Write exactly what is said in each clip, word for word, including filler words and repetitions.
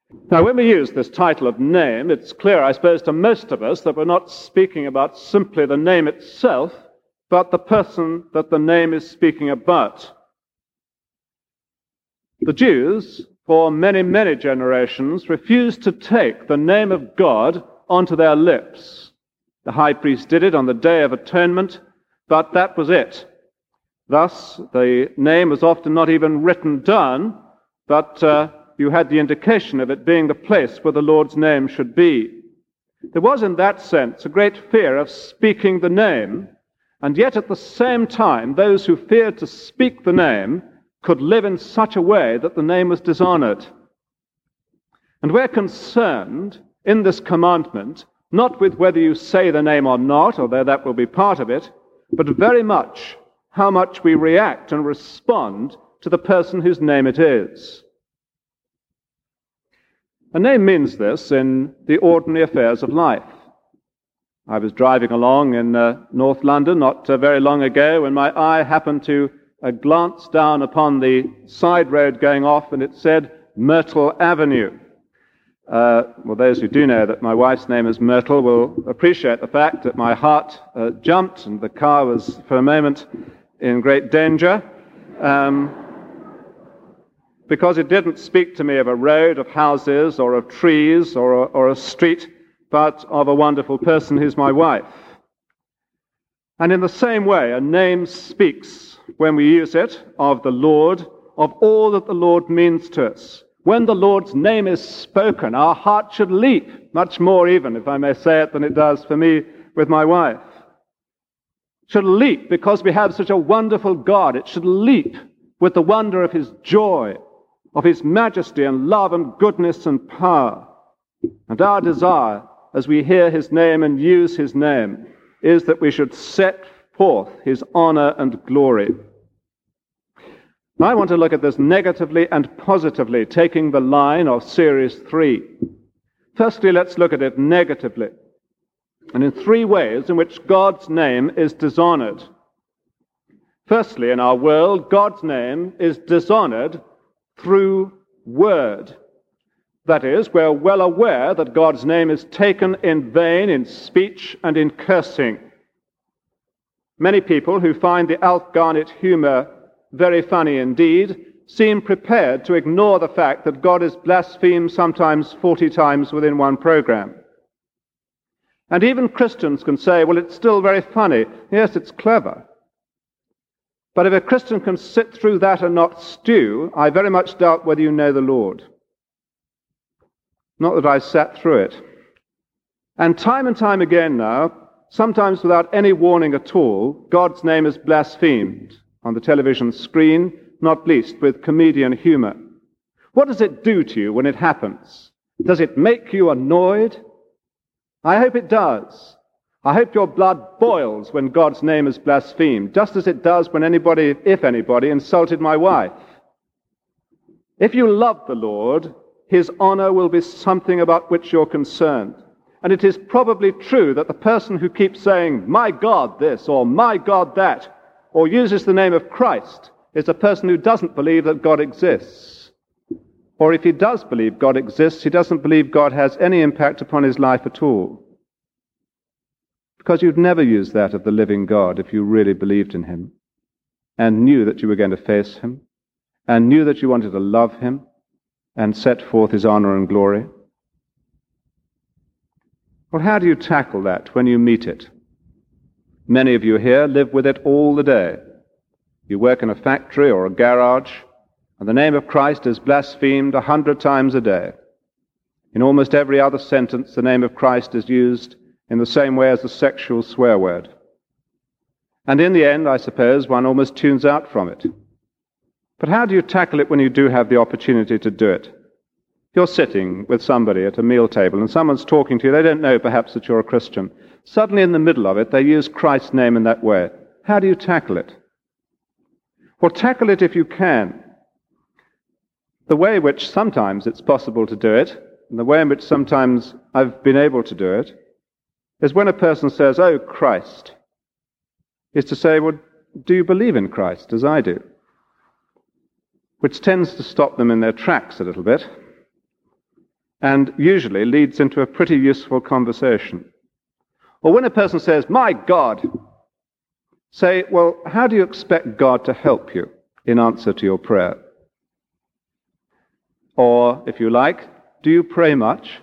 Now, when we use this title of name, it's clear, I suppose, to most of us that we're not speaking about simply the name itself, but the person that the name is speaking about. The Jews, for many, many generations, refused to take the name of God onto their lips. The high priest did it on the Day of Atonement, but that was it. Thus, the name was often not even written down, but uh, you had the indication of it being the place where the Lord's name should be. There was, in that sense, a great fear of speaking the name, and yet at the same time, those who feared to speak the name could live in such a way that the name was dishonored. And we're concerned in this commandment, not with whether you say the name or not, although that will be part of it, but very much how much we react and respond to the person whose name it is. A name means this in the ordinary affairs of life. I was driving along in uh, North London not uh, very long ago when my eye happened to uh, glance down upon the side road going off, and it said Myrtle Avenue. Uh, well, those who do know that my wife's name is Myrtle will appreciate the fact that my heart uh, jumped and the car was for a moment in great danger, um, because it didn't speak to me of a road, of houses, or of trees, or a, or a street, but of a wonderful person who's my wife. And in the same way, a name speaks, when we use it, of the Lord, of all that the Lord means to us. When the Lord's name is spoken, our heart should leap, much more even, if I may say it, than it does for me with my wife. It should leap because we have such a wonderful God. It should leap with the wonder of his joy, of his majesty and love and goodness and power. And our desire, as we hear his name and use his name, is that we should set forth his honor and glory. Now I want to look at this negatively and positively, taking the line of series three. Firstly, let's look at it negatively, and in three ways in which God's name is dishonored. Firstly, in our world, God's name is dishonored through word. That is, we're well aware that God's name is taken in vain in speech and in cursing. Many people who find the Alf Garnett humor very funny indeed seem prepared to ignore the fact that God is blasphemed sometimes forty times within one program. And even Christians can say, well, it's still very funny. Yes, it's clever. But if a Christian can sit through that and not stew, I very much doubt whether you know the Lord. Not that I sat through it. And time and time again now, sometimes without any warning at all, God's name is blasphemed on the television screen, not least with comedian humor. What does it do to you when it happens? Does it make you annoyed? I hope it does. I hope your blood boils when God's name is blasphemed, just as it does when anybody, if anybody, insulted my wife. If you love the Lord, his honor will be something about which you're concerned. And it is probably true that the person who keeps saying, my God this, or my God that, or uses the name of Christ, is a person who doesn't believe that God exists. Or if he does believe God exists, he doesn't believe God has any impact upon his life at all. Because you'd never use that of the living God if you really believed in him, and knew that you were going to face him, and knew that you wanted to love him, and set forth his honor and glory. Well, how do you tackle that when you meet it? Many of you here live with it all the day. You work in a factory or a garage, and the name of Christ is blasphemed a hundred times a day. In almost every other sentence, the name of Christ is used in the same way as a sexual swear word. And in the end, I suppose, one almost tunes out from it. But how do you tackle it when you do have the opportunity to do it? You're sitting with somebody at a meal table and someone's talking to you. They don't know perhaps that you're a Christian. Suddenly in the middle of it, they use Christ's name in that way. How do you tackle it? Well, tackle it if you can. The way in which sometimes it's possible to do it, and the way in which sometimes I've been able to do it, is when a person says, oh, Christ, is to say, well, do you believe in Christ, as I do? Which tends to stop them in their tracks a little bit. and usually leads into a pretty useful conversation. Or when a person says, "My God," say, "Well, how do you expect God to help you in answer to your prayer?" Or, if you like, "Do you pray much?"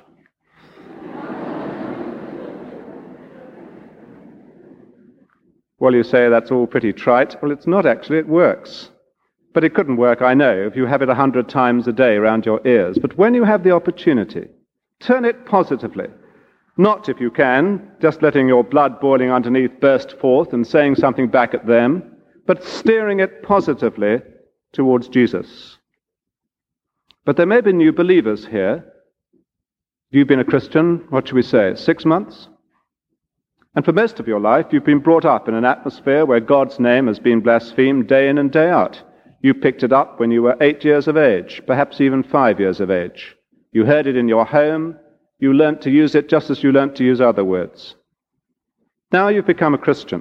Well, you say that's all pretty trite. Well, it's not actually, it works. But it couldn't work, I know, if you have it a hundred times a day around your ears. But when you have the opportunity, turn it positively. Not, if you can, just letting your blood boiling underneath burst forth and saying something back at them, but steering it positively towards Jesus. But there may be new believers here. You've been a Christian, what should we say, six months? And for most of your life, you've been brought up in an atmosphere where God's name has been blasphemed day in and day out. You picked it up when you were eight years of age, perhaps even five years of age. You heard it in your home. You learnt to use it just as you learnt to use other words. Now you've become a Christian.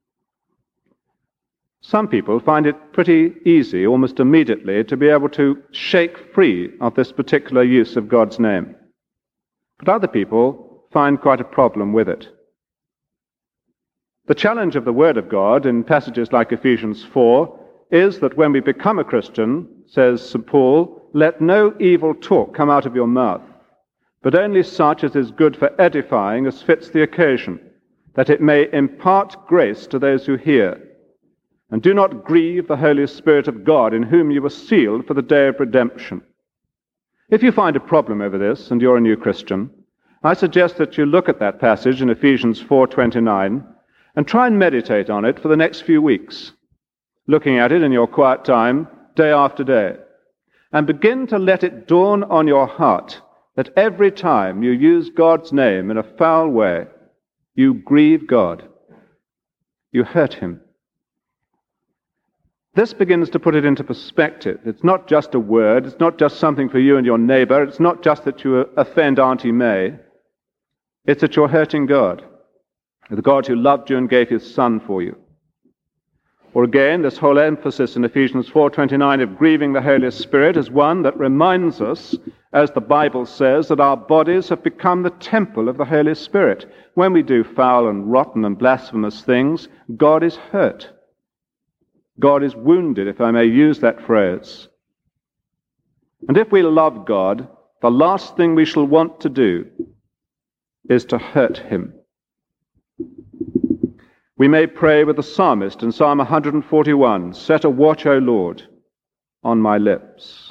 Some people find it pretty easy, almost immediately, to be able to shake free of this particular use of God's name. But other people find quite a problem with it. The challenge of the Word of God in passages like Ephesians four is that when we become a Christian, says Saint Paul, let no evil talk come out of your mouth, but only such as is good for edifying as fits the occasion, that it may impart grace to those who hear. And do not grieve the Holy Spirit of God, in whom you were sealed for the day of redemption. If you find a problem over this, and you're a new Christian, I suggest that you look at that passage in Ephesians four twenty-nine and try and meditate on it for the next few weeks, looking at it in your quiet time, day after day, and begin to let it dawn on your heart that every time you use God's name in a foul way, you grieve God. You hurt him. This begins to put it into perspective. It's not just a word. It's not just something for you and your neighbor. It's not just that you offend Auntie May. It's that you're hurting God, the God who loved you and gave his Son for you. Or again, this whole emphasis in Ephesians four twenty-nine of grieving the Holy Spirit is one that reminds us, as the Bible says, that our bodies have become the temple of the Holy Spirit. When we do foul and rotten and blasphemous things, God is hurt. God is wounded, if I may use that phrase. And if we love God, the last thing we shall want to do is to hurt him. We may pray with the psalmist in Psalm one forty-one, set a watch, O Lord, on my lips.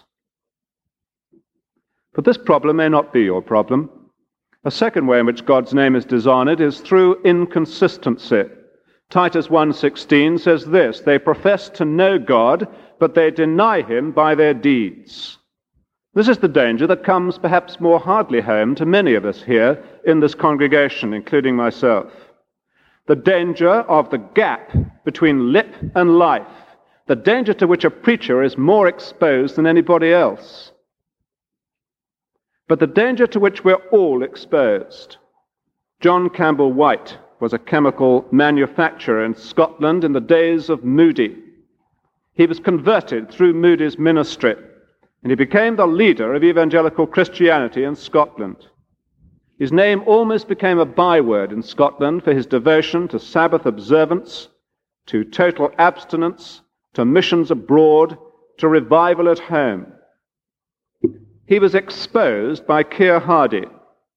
But this problem may not be your problem. A second way in which God's name is dishonored is through inconsistency. Titus one sixteen says this, they profess to know God, but they deny him by their deeds. This is the danger that comes perhaps more hardly home to many of us here in this congregation, including myself. The danger of the gap between lip and life, the danger to which a preacher is more exposed than anybody else, but the danger to which we're all exposed. John Campbell White was a chemical manufacturer in Scotland in the days of Moody. He was converted through Moody's ministry, and he became the leader of evangelical Christianity in Scotland. His name almost became a byword in Scotland for his devotion to Sabbath observance, to total abstinence, to missions abroad, to revival at home. He was exposed by Keir Hardie.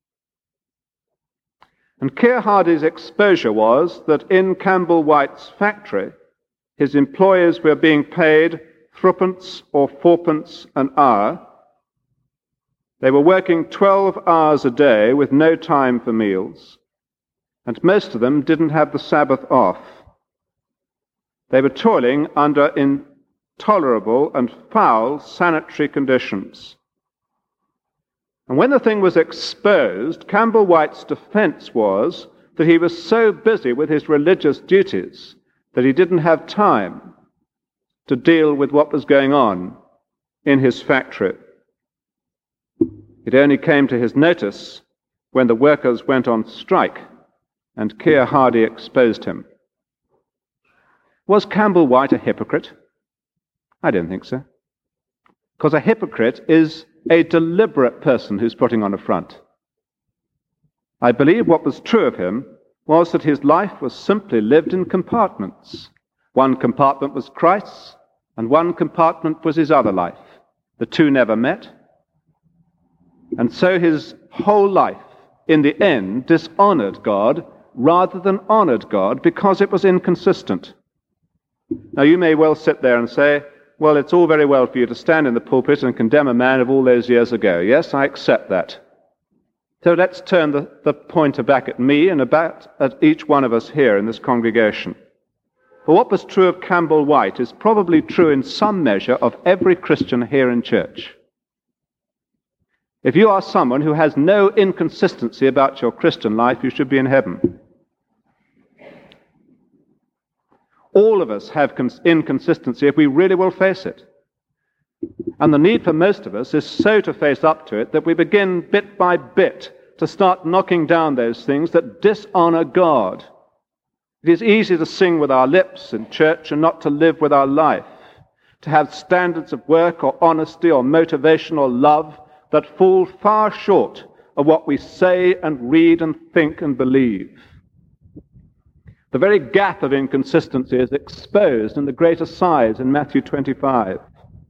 And Keir Hardie's exposure was that in Campbell White's factory, his employees were being paid threepence or fourpence an hour. They were working twelve hours a day with no time for meals, and most of them didn't have the Sabbath off. They were toiling under intolerable and foul sanitary conditions. And when the thing was exposed, Campbell White's defense was that he was so busy with his religious duties that he didn't have time to deal with what was going on in his factory. It only came to his notice when the workers went on strike and Keir Hardie exposed him. Was Campbell White a hypocrite? I don't think so. Because a hypocrite is a deliberate person who's putting on a front. I believe what was true of him was that his life was simply lived in compartments. One compartment was Christ's, and one compartment was his other life. The two never met. And so his whole life, in the end, dishonored God rather than honored God because it was inconsistent. Now, you may well sit there and say, well, it's all very well for you to stand in the pulpit and condemn a man of all those years ago. Yes, I accept that. So let's turn the, the pointer back at me and about at each one of us here in this congregation. For what was true of Campbell White is probably true in some measure of every Christian here in church. If you are someone who has no inconsistency about your Christian life, you should be in heaven. All of us have inconsistency if we really will face it. And the need for most of us is so to face up to it that we begin bit by bit to start knocking down those things that dishonor God. It is easy to sing with our lips in church and not to live with our life, to have standards of work or honesty or motivation or love that fall far short of what we say and read and think and believe. The very gap of inconsistency is exposed in the greater size in Matthew twenty-five.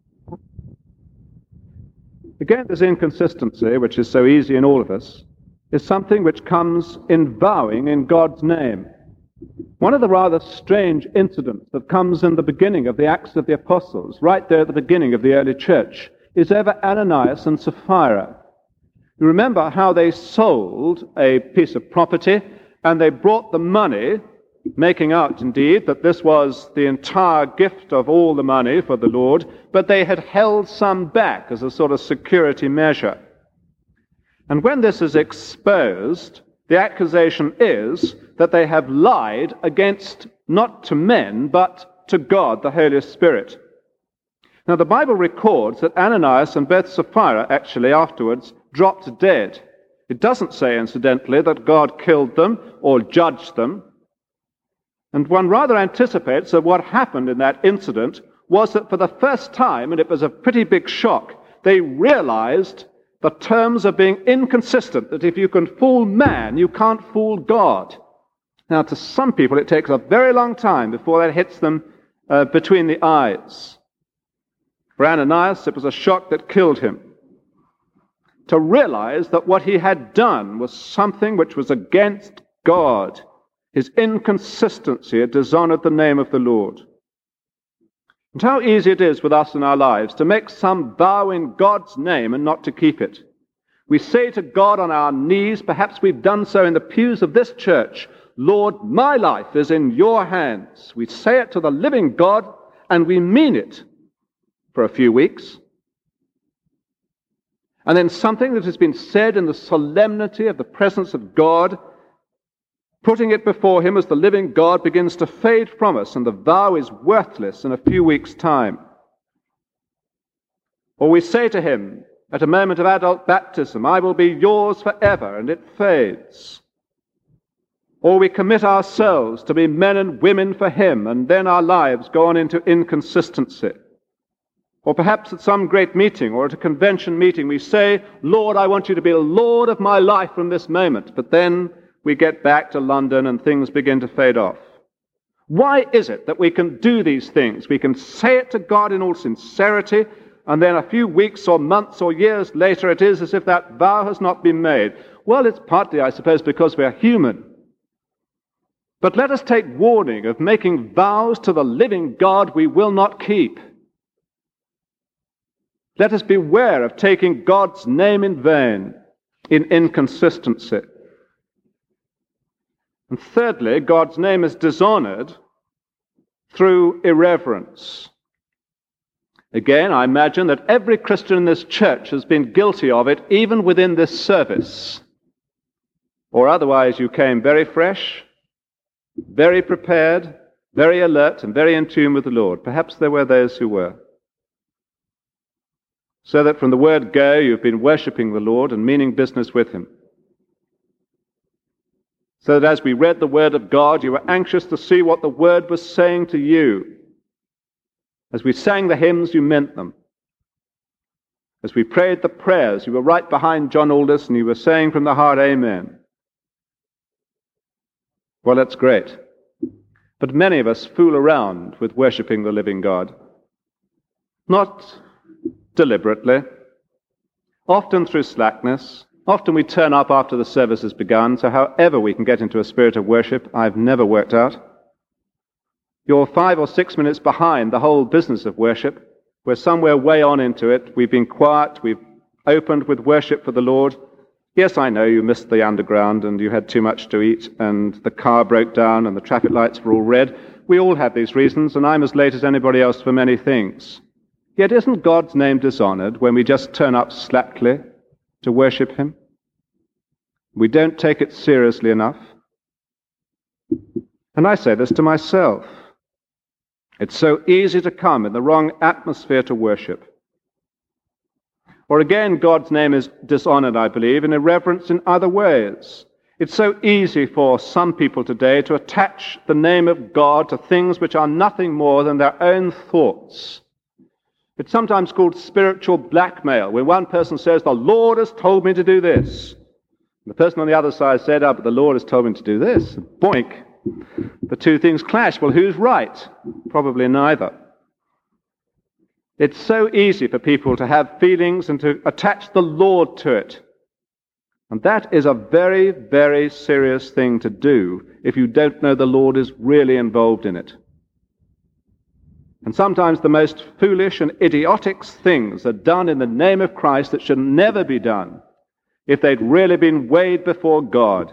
Again, this inconsistency, which is so easy in all of us, is something which comes in vowing in God's name. One of the rather strange incidents that comes in the beginning of the Acts of the Apostles, right there at the beginning of the early church, is over Ananias and Sapphira. You remember how they sold a piece of property and they brought the money, making out, indeed, that this was the entire gift of all the money for the Lord, but they had held some back as a sort of security measure. And when this is exposed, the accusation is that they have lied against, not to men, but to God, the Holy Spirit. Now, the Bible records that Ananias and both Sapphira actually afterwards dropped dead. It doesn't say, incidentally, that God killed them or judged them. And one rather anticipates that what happened in that incident was that for the first time, and it was a pretty big shock, they realized the terms of being inconsistent, that if you can fool man, you can't fool God. Now, to some people, it takes a very long time before that hits them uh, between the eyes. For Ananias, it was a shock that killed him. To realize that what he had done was something which was against God. His inconsistency had dishonored the name of the Lord. And how easy it is with us in our lives to make some vow in God's name and not to keep it. We say to God on our knees, perhaps we've done so in the pews of this church, Lord, my life is in your hands. We say it to the living God, and we mean it for a few weeks. And then something that has been said in the solemnity of the presence of God, putting it before him as the living God, begins to fade from us, and the vow is worthless in a few weeks' time. Or we say to him at a moment of adult baptism, I will be yours forever, and it fades. Or we commit ourselves to be men and women for him, and then our lives go on into inconsistency. Or perhaps at some great meeting or at a convention meeting we say, Lord, I want you to be the Lord of my life from this moment. But then we get back to London and things begin to fade off. Why is it that we can do these things? We can say it to God in all sincerity, and then a few weeks or months or years later it is as if that vow has not been made. Well, it's partly, I suppose, because we are human. But let us take warning of making vows to the living God we will not keep. Let us beware of taking God's name in vain in inconsistency. And thirdly, God's name is dishonored through irreverence. Again, I imagine that every Christian in this church has been guilty of it, even within this service. Or otherwise you came very fresh, very prepared, very alert, and very in tune with the Lord. Perhaps there were those who were. So that from the word go, you've been worshipping the Lord and meaning business with him. So that as we read the word of God, you were anxious to see what the word was saying to you. As we sang the hymns, you meant them. As we prayed the prayers, you were right behind John Aldous and you were saying from the heart, Amen. Well, that's great. But many of us fool around with worshipping the living God. Not deliberately. Often through slackness. Often we turn up after the service has begun, so however we can get into a spirit of worship, I've never worked out. You're five or six minutes behind the whole business of worship. We're somewhere way on into it. We've been quiet. We've opened with worship for the Lord. Yes, I know you missed the underground and you had too much to eat and the car broke down and the traffic lights were all red. We all have these reasons, and I'm as late as anybody else for many things. Yet isn't God's name dishonored when we just turn up slackly to worship him? We don't take it seriously enough. And I say this to myself. It's so easy to come in the wrong atmosphere to worship. Or again, God's name is dishonored, I believe, in irreverence in other ways. It's so easy for some people today to attach the name of God to things which are nothing more than their own thoughts. It's sometimes called spiritual blackmail, when one person says, the Lord has told me to do this. And the person on the other side said, oh, but the Lord has told me to do this. Boink. The two things clash. Well, who's right? Probably neither. It's so easy for people to have feelings and to attach the Lord to it. And that is a very, very serious thing to do if you don't know the Lord is really involved in it. And sometimes the most foolish and idiotic things are done in the name of Christ that should never be done if they'd really been weighed before God.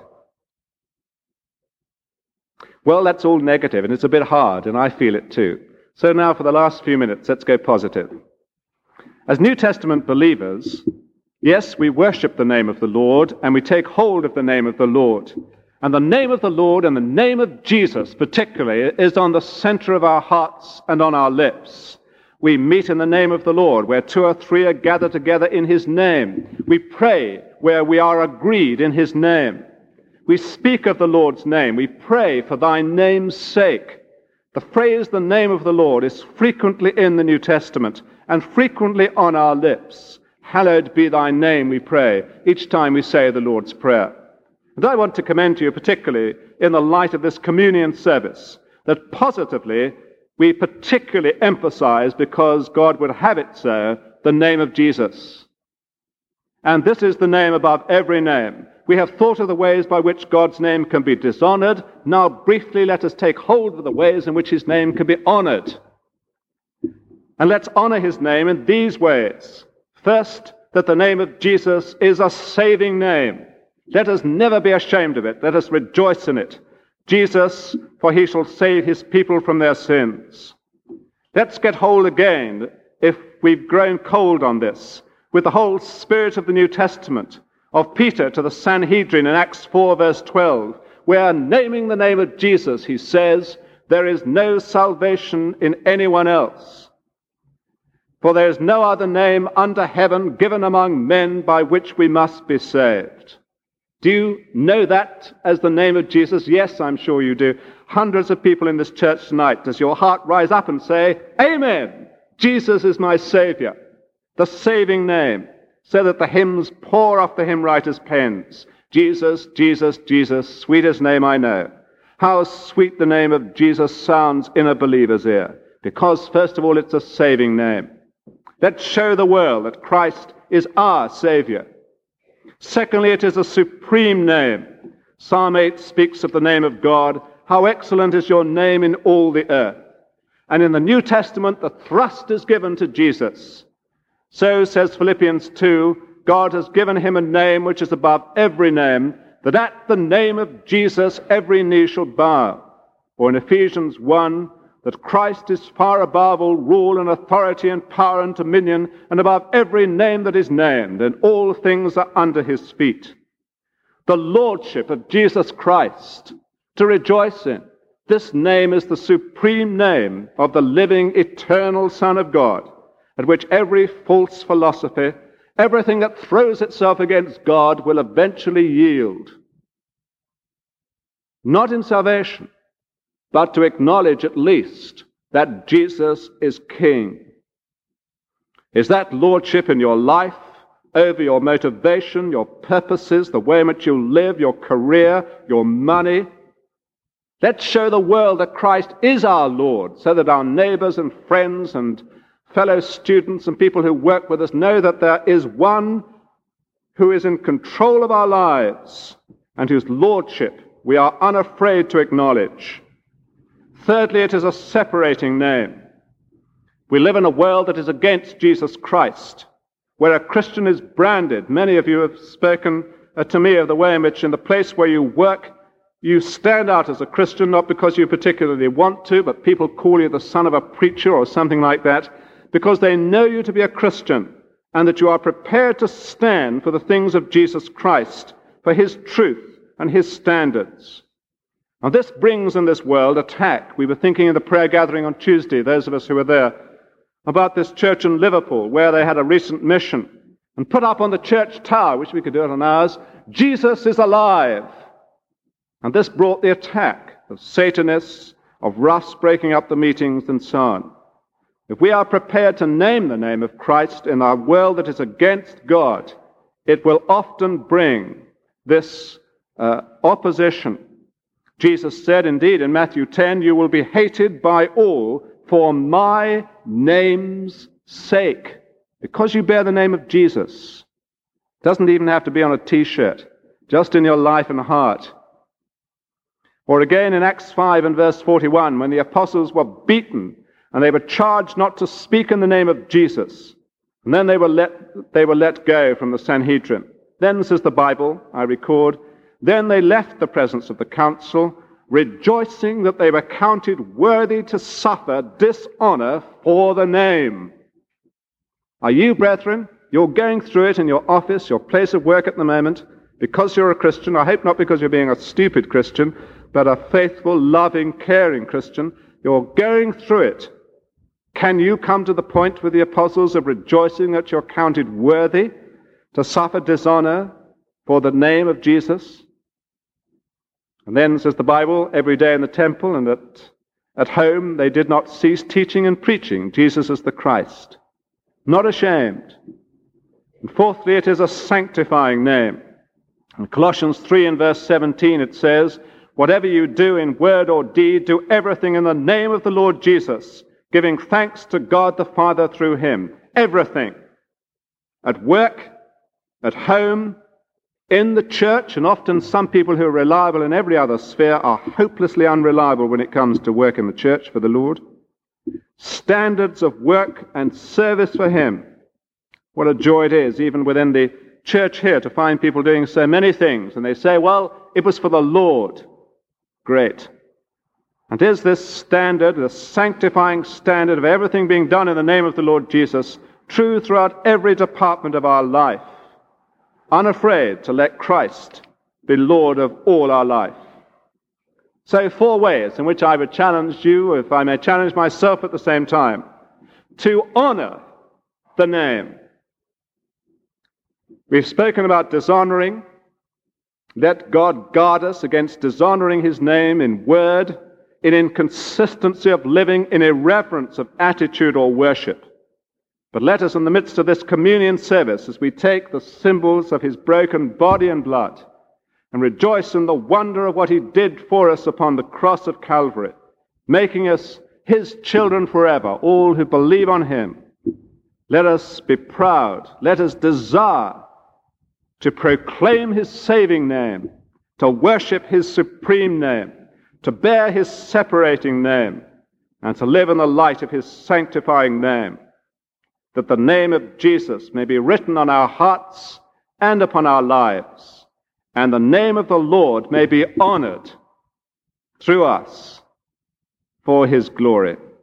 Well, that's all negative, and it's a bit hard, and I feel it too. So now for the last few minutes, let's go positive. As New Testament believers, yes, we worship the name of the Lord, and we take hold of the name of the Lord. And the name of the Lord and the name of Jesus particularly is on the center of our hearts and on our lips. We meet in the name of the Lord, where two or three are gathered together in his name. We pray where we are agreed in his name. We speak of the Lord's name. We pray for thy name's sake. The phrase, the name of the Lord, is frequently in the New Testament and frequently on our lips. Hallowed be thy name, we pray, each time we say the Lord's Prayer. And I want to commend to you, particularly in the light of this communion service, that positively we particularly emphasize, because God would have it so, the name of Jesus. And this is the name above every name. We have thought of the ways by which God's name can be dishonored. Now, briefly, let us take hold of the ways in which his name can be honored. And let's honor his name in these ways. First, that the name of Jesus is a saving name. Let us never be ashamed of it. Let us rejoice in it. Jesus, for he shall save his people from their sins. Let's get hold again, if we've grown cold on this, with the whole spirit of the New Testament, of Peter to the Sanhedrin in Acts four, verse twelve, where, naming the name of Jesus, he says, there is no salvation in anyone else. For there is no other name under heaven given among men by which we must be saved. Do you know that as the name of Jesus? Yes, I'm sure you do. Hundreds of people in this church tonight. Does your heart rise up and say, Amen, Jesus is my Savior, the saving name, so that the hymns pour off the hymn writers' pens. Jesus, Jesus, Jesus, sweetest name I know. How sweet the name of Jesus sounds in a believer's ear, because, first of all, it's a saving name. Let's show the world that Christ is our Savior. Secondly, it is a supreme name. Psalm eight speaks of the name of God. How excellent is your name in all the earth. And in the New Testament, the thrust is given to Jesus. So, says Philippians two, God has given him a name which is above every name, that at the name of Jesus every knee shall bow. Or in Ephesians one, that Christ is far above all rule and authority and power and dominion, and above every name that is named, and all things are under his feet. The lordship of Jesus Christ, to rejoice in. This name is the supreme name of the living, eternal Son of God, at which every false philosophy, everything that throws itself against God, will eventually yield. Not in salvation, but to acknowledge at least that Jesus is King. Is that lordship in your life, over your motivation, your purposes, the way in which you live, your career, your money? Let's show the world that Christ is our Lord, so that our neighbors and friends and fellow students and people who work with us know that there is one who is in control of our lives and whose lordship we are unafraid to acknowledge. Thirdly, it is a separating name. We live in a world that is against Jesus Christ, where a Christian is branded. Many of you have spoken uh, to me of the way in which in the place where you work, you stand out as a Christian, not because you particularly want to, but people call you the son of a preacher or something like that, because they know you to be a Christian and that you are prepared to stand for the things of Jesus Christ, for his truth and his standards. Now this brings in this world attack. We were thinking in the prayer gathering on Tuesday, those of us who were there, about this church in Liverpool where they had a recent mission and put up on the church tower, which we could do it on ours, Jesus is alive. And this brought the attack of Satanists, of roughs breaking up the meetings and so on. If we are prepared to name the name of Christ in our world that is against God, it will often bring this uh, opposition. Jesus said, indeed, in Matthew ten, you will be hated by all for my name's sake, because you bear the name of Jesus. It doesn't even have to be on a t-shirt, just in your life and heart. Or again in Acts five and verse forty-one, when the apostles were beaten and they were charged not to speak in the name of Jesus, and then they were let, they were let go from the Sanhedrin. Then, says the Bible, I record, then they left the presence of the council, rejoicing that they were counted worthy to suffer dishonor for the name. Are you, brethren, you're going through it in your office, your place of work at the moment, because you're a Christian? I hope not because you're being a stupid Christian, but a faithful, loving, caring Christian. You're going through it. Can you come to the point with the apostles of rejoicing that you're counted worthy to suffer dishonor for the name of Jesus? And then, says the Bible, every day in the temple and at, at home, they did not cease teaching and preaching Jesus as the Christ. Not ashamed. And fourthly, it is a sanctifying name. In Colossians three and verse seventeen, it says, whatever you do in word or deed, do everything in the name of the Lord Jesus, giving thanks to God the Father through him. Everything. At work, at home, in the church, and often some people who are reliable in every other sphere are hopelessly unreliable when it comes to work in the church for the Lord. Standards of work and service for him. What a joy it is, even within the church here, to find people doing so many things. And they say, well, it was for the Lord. Great. And is this standard, the sanctifying standard of everything being done in the name of the Lord Jesus, true throughout every department of our life? Unafraid to let Christ be Lord of all our life. So four ways in which I would challenge you, if I may challenge myself at the same time, to honor the name. We've spoken about dishonoring. Let God guard us against dishonoring his name in word, in inconsistency of living, in irreverence of attitude or worship. But let us, in the midst of this communion service, as we take the symbols of his broken body and blood, and rejoice in the wonder of what he did for us upon the cross of Calvary, making us his children forever, all who believe on him, let us be proud, let us desire to proclaim his saving name, to worship his supreme name, to bear his separating name, and to live in the light of his sanctifying name, that the name of Jesus may be written on our hearts and upon our lives, and the name of the Lord may be honored through us for his glory.